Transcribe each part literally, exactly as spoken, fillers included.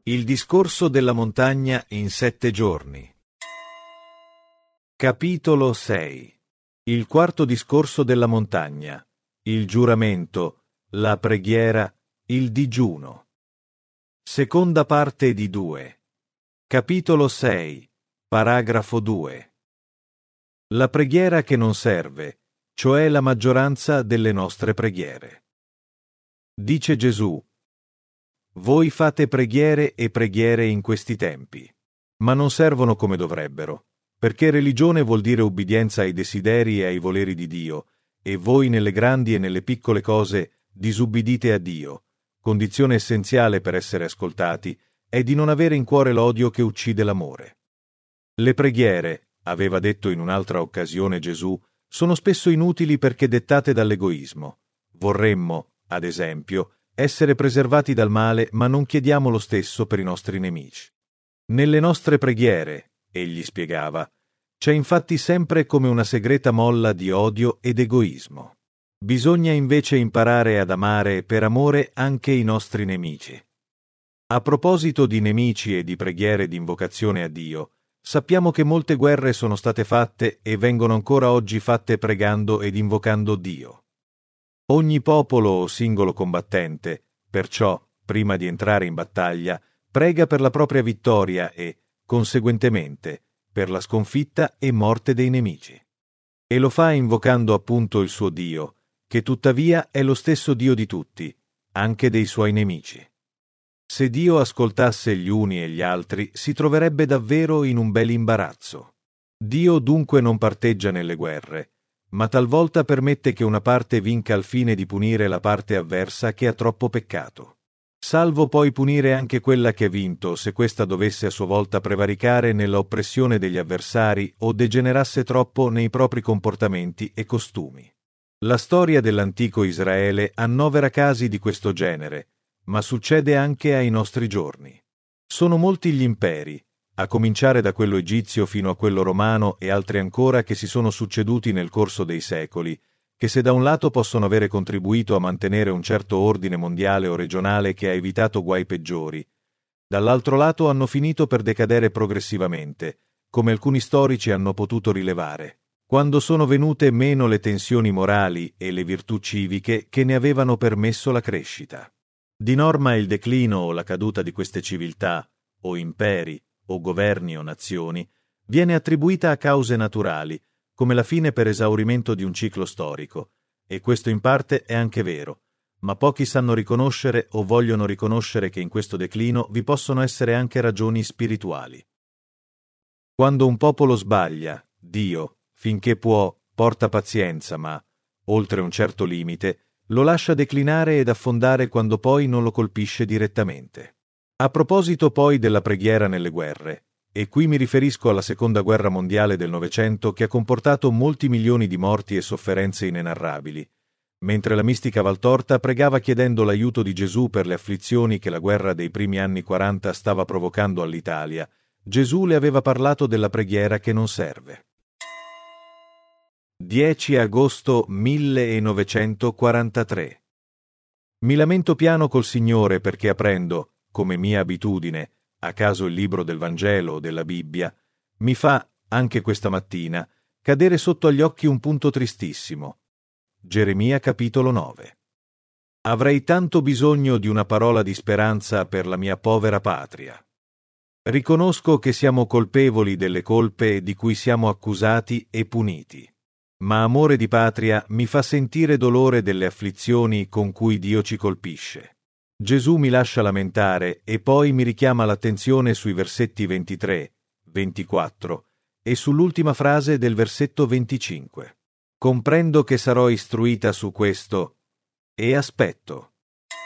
Il discorso della montagna in sette giorni. Capitolo sei. Il quarto discorso della montagna. Il giuramento, la preghiera, il digiuno. Seconda parte di due. Capitolo sei. Paragrafo due. La preghiera che non serve, cioè la maggioranza delle nostre preghiere. Dice Gesù: voi fate preghiere e preghiere in questi tempi, ma non servono come dovrebbero, perché religione vuol dire ubbidienza ai desideri e ai voleri di Dio, e voi nelle grandi e nelle piccole cose disubbidite a Dio. Condizione essenziale per essere ascoltati è di non avere in cuore l'odio che uccide l'amore. Le preghiere, aveva detto in un'altra occasione Gesù, sono spesso inutili perché dettate dall'egoismo. Vorremmo, ad esempio, essere preservati dal male, ma non chiediamo lo stesso per i nostri nemici. Nelle nostre preghiere, egli spiegava, c'è infatti sempre come una segreta molla di odio ed egoismo. Bisogna invece imparare ad amare per amore anche i nostri nemici. A proposito di nemici e di preghiere di invocazione a Dio, sappiamo che molte guerre sono state fatte e vengono ancora oggi fatte pregando ed invocando Dio. Ogni popolo o singolo combattente, perciò, prima di entrare in battaglia, prega per la propria vittoria e, conseguentemente, per la sconfitta e morte dei nemici. E lo fa invocando appunto il suo Dio, che tuttavia è lo stesso Dio di tutti, anche dei suoi nemici. Se Dio ascoltasse gli uni e gli altri, si troverebbe davvero in un bel imbarazzo. Dio dunque non parteggia nelle guerre, ma talvolta permette che una parte vinca al fine di punire la parte avversa che ha troppo peccato. Salvo poi punire anche quella che ha vinto se questa dovesse a sua volta prevaricare nella oppressione degli avversari o degenerasse troppo nei propri comportamenti e costumi. La storia dell'antico Israele annovera casi di questo genere, ma succede anche ai nostri giorni. Sono molti gli imperi, a cominciare da quello egizio fino a quello romano e altri ancora che si sono succeduti nel corso dei secoli, che se da un lato possono avere contribuito a mantenere un certo ordine mondiale o regionale che ha evitato guai peggiori, dall'altro lato hanno finito per decadere progressivamente, come alcuni storici hanno potuto rilevare, quando sono venute meno le tensioni morali e le virtù civiche che ne avevano permesso la crescita. Di norma il declino o la caduta di queste civiltà, o imperi, o governi o nazioni, viene attribuita a cause naturali, come la fine per esaurimento di un ciclo storico, e questo in parte è anche vero, ma pochi sanno riconoscere o vogliono riconoscere che in questo declino vi possono essere anche ragioni spirituali. Quando un popolo sbaglia, Dio, finché può, porta pazienza, ma, oltre un certo limite, lo lascia declinare ed affondare quando poi non lo colpisce direttamente. A proposito poi della preghiera nelle guerre, e qui mi riferisco alla seconda guerra mondiale del Novecento che ha comportato molti milioni di morti e sofferenze inenarrabili, mentre la mistica Valtorta pregava chiedendo l'aiuto di Gesù per le afflizioni che la guerra dei primi anni quaranta stava provocando all'Italia, Gesù le aveva parlato della preghiera che non serve. dieci agosto millenovecentoquarantatré. Mi lamento piano col Signore perché aprendo, come mia abitudine, a caso il libro del Vangelo o della Bibbia, mi fa, anche questa mattina, cadere sotto agli occhi un punto tristissimo. Geremia capitolo nove. Avrei tanto bisogno di una parola di speranza per la mia povera patria. Riconosco che siamo colpevoli delle colpe di cui siamo accusati e puniti, ma amore di patria mi fa sentire dolore delle afflizioni con cui Dio ci colpisce. Gesù mi lascia lamentare e poi mi richiama l'attenzione sui versetti ventitré, ventiquattro e sull'ultima frase del versetto venticinque. Comprendo che sarò istruita su questo e aspetto.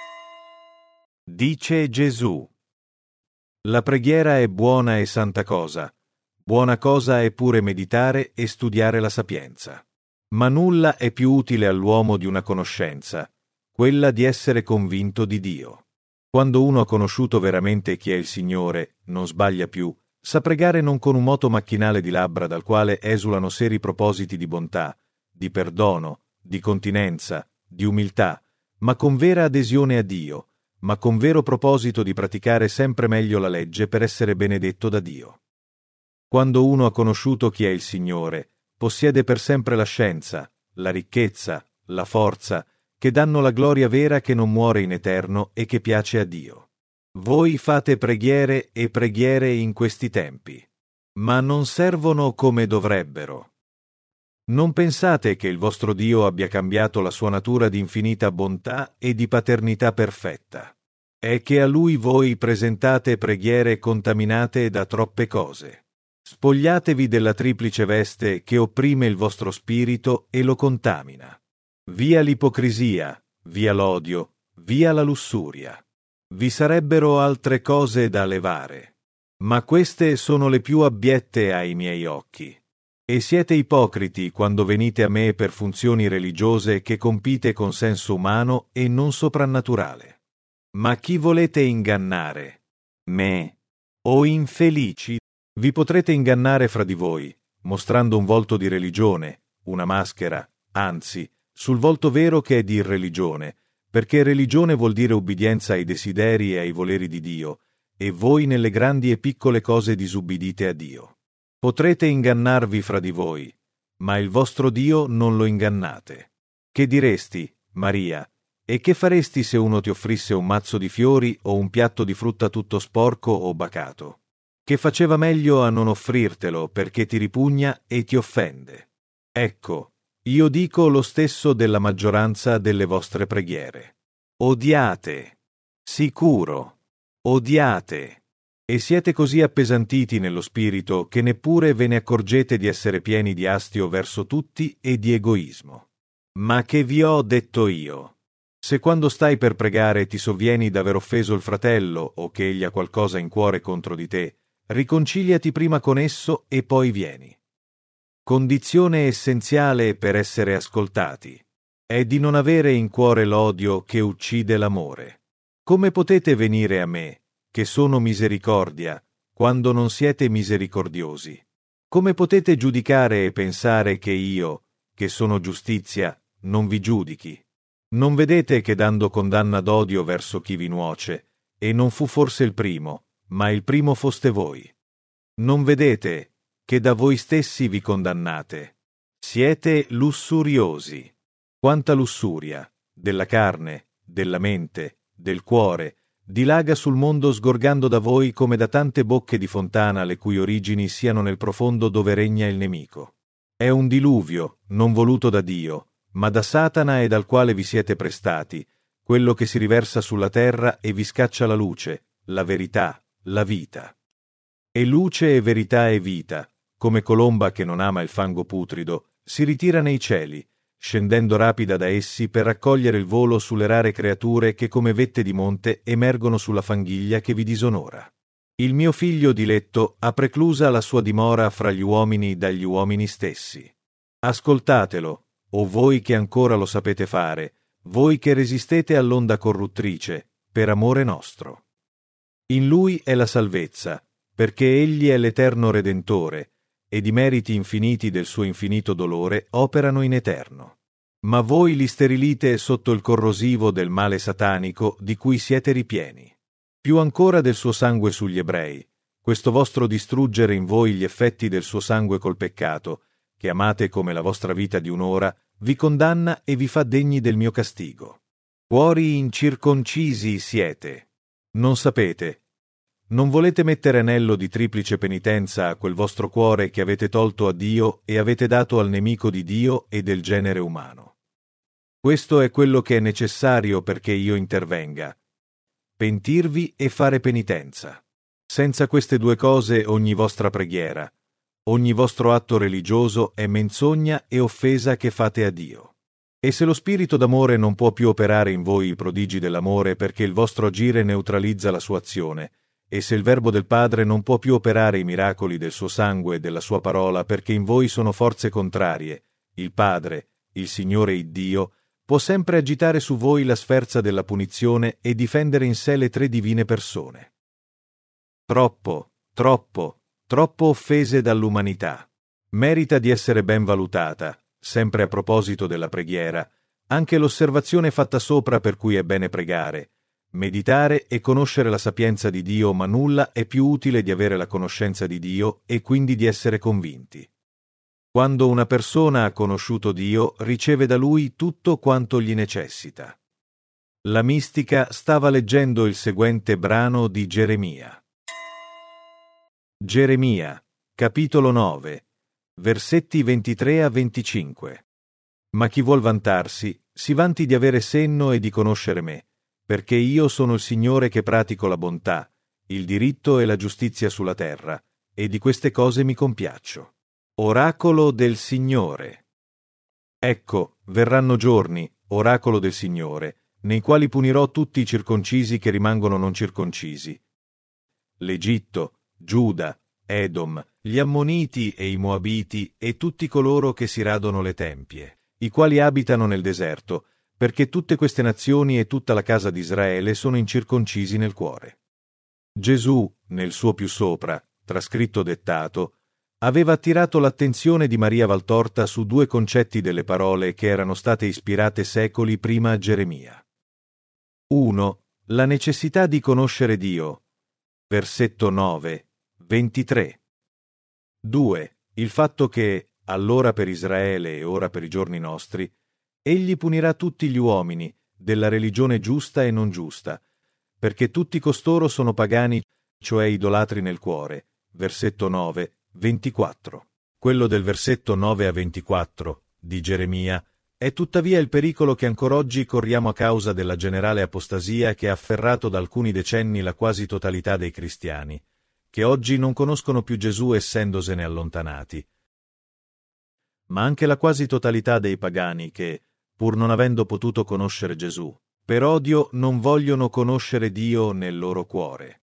Dice Gesù: la preghiera è buona e santa cosa, buona cosa è pure meditare e studiare la sapienza. Ma nulla è più utile all'uomo di una conoscenza, quella di essere convinto di Dio. Quando uno ha conosciuto veramente chi è il Signore, non sbaglia più, sa pregare non con un moto macchinale di labbra dal quale esulano seri propositi di bontà, di perdono, di continenza, di umiltà, ma con vera adesione a Dio, ma con vero proposito di praticare sempre meglio la legge per essere benedetto da Dio. Quando uno ha conosciuto chi è il Signore, possiede per sempre la scienza, la ricchezza, la forza, che danno la gloria vera che non muore in eterno e che piace a Dio. Voi fate preghiere e preghiere in questi tempi, ma non servono come dovrebbero. Non pensate che il vostro Dio abbia cambiato la sua natura di infinita bontà e di paternità perfetta. È che a Lui voi presentate preghiere contaminate da troppe cose. Spogliatevi della triplice veste che opprime il vostro spirito e lo contamina. Via l'ipocrisia, via l'odio, via la lussuria. Vi sarebbero altre cose da levare, ma queste sono le più abbiette ai miei occhi. E siete ipocriti quando venite a me per funzioni religiose che compite con senso umano e non soprannaturale. Ma chi volete ingannare? Me? O infelici? Vi potrete ingannare fra di voi, mostrando un volto di religione, una maschera, anzi, sul volto vero che è di irreligione, perché religione vuol dire ubbidienza ai desideri e ai voleri di Dio, e voi nelle grandi e piccole cose disubbidite a Dio. Potrete ingannarvi fra di voi, ma il vostro Dio non lo ingannate. Che diresti, Maria, e che faresti se uno ti offrisse un mazzo di fiori o un piatto di frutta tutto sporco o bacato? Che faceva meglio a non offrirtelo perché ti ripugna e ti offende. Ecco, io dico lo stesso della maggioranza delle vostre preghiere. Odiate, sicuro, odiate. E siete così appesantiti nello spirito che neppure ve ne accorgete di essere pieni di astio verso tutti e di egoismo. Ma che vi ho detto io? Se quando stai per pregare ti sovvieni d'aver offeso il fratello o che egli ha qualcosa in cuore contro di te, riconciliati prima con esso e poi vieni. Condizione essenziale per essere ascoltati è di non avere in cuore l'odio che uccide l'amore. Come potete venire a me, che sono misericordia, quando non siete misericordiosi? Come potete giudicare e pensare che io, che sono giustizia, non vi giudichi? Non vedete che dando condanna d'odio verso chi vi nuoce, e non fu forse il primo, ma il primo foste voi? Non vedete che da voi stessi vi condannate? Siete lussuriosi. Quanta lussuria, della carne, della mente, del cuore, dilaga sul mondo sgorgando da voi come da tante bocche di fontana le cui origini siano nel profondo dove regna il nemico. È un diluvio, non voluto da Dio, ma da Satana e dal quale vi siete prestati, quello che si riversa sulla terra e vi scaccia la luce, la verità, la vita. E luce e verità e vita, come colomba che non ama il fango putrido, si ritira nei cieli, scendendo rapida da essi per raccogliere il volo sulle rare creature che come vette di monte emergono sulla fanghiglia che vi disonora. Il mio figlio diletto ha preclusa la sua dimora fra gli uomini dagli uomini stessi. Ascoltatelo, o voi che ancora lo sapete fare, voi che resistete all'onda corruttrice, per amore nostro. In lui è la salvezza, perché egli è l'eterno Redentore, ed i meriti infiniti del suo infinito dolore operano in eterno. Ma voi li sterilite sotto il corrosivo del male satanico di cui siete ripieni. Più ancora del suo sangue sugli ebrei, questo vostro distruggere in voi gli effetti del suo sangue col peccato, che amate come la vostra vita di un'ora, vi condanna e vi fa degni del mio castigo. Cuori incirconcisi siete. Non sapete. Non volete mettere anello di triplice penitenza a quel vostro cuore che avete tolto a Dio e avete dato al nemico di Dio e del genere umano. Questo è quello che è necessario perché io intervenga. Pentirvi e fare penitenza. Senza queste due cose ogni vostra preghiera, ogni vostro atto religioso è menzogna e offesa che fate a Dio. E se lo spirito d'amore non può più operare in voi i prodigi dell'amore perché il vostro agire neutralizza la sua azione, e se il Verbo del Padre non può più operare i miracoli del suo sangue e della sua parola perché in voi sono forze contrarie, il Padre, il Signore Iddio, può sempre agitare su voi la sferza della punizione e difendere in sé le tre divine persone. Troppo, troppo, troppo offese dall'umanità. Merita di essere ben valutata, sempre a proposito della preghiera, anche l'osservazione fatta sopra per cui è bene pregare, meditare e conoscere la sapienza di Dio, ma nulla è più utile di avere la conoscenza di Dio e quindi di essere convinti. Quando una persona ha conosciuto Dio, riceve da Lui tutto quanto gli necessita. La mistica stava leggendo il seguente brano di Geremia. Geremia, capitolo nove, versetti ventitré a venticinque. Ma chi vuol vantarsi, si vanti di avere senno e di conoscere me, perché io sono il Signore che pratico la bontà, il diritto e la giustizia sulla terra, e di queste cose mi compiaccio. Oracolo del Signore. Ecco, verranno giorni, oracolo del Signore, nei quali punirò tutti i circoncisi che rimangono non circoncisi. L'Egitto, Giuda, Edom, gli Ammoniti e i Moabiti e tutti coloro che si radono le tempie, i quali abitano nel deserto, perché tutte queste nazioni e tutta la casa di Israele sono incirconcisi nel cuore. Gesù, nel suo più sopra, trascritto dettato, aveva attirato l'attenzione di Maria Valtorta su due concetti delle parole che erano state ispirate secoli prima a Geremia. uno. La necessità di conoscere Dio. Versetto nove, ventitré. due. Il fatto che, allora per Israele e ora per i giorni nostri, egli punirà tutti gli uomini, della religione giusta e non giusta, perché tutti costoro sono pagani, cioè idolatri nel cuore. Versetto nove, ventiquattro. Quello del versetto nove a ventiquattro di Geremia è tuttavia il pericolo che ancor oggi corriamo a causa della generale apostasia che ha afferrato da alcuni decenni la quasi totalità dei cristiani, che oggi non conoscono più Gesù essendosene allontanati. Ma anche la quasi totalità dei pagani che, pur non avendo potuto conoscere Gesù, per odio non vogliono conoscere Dio nel loro cuore.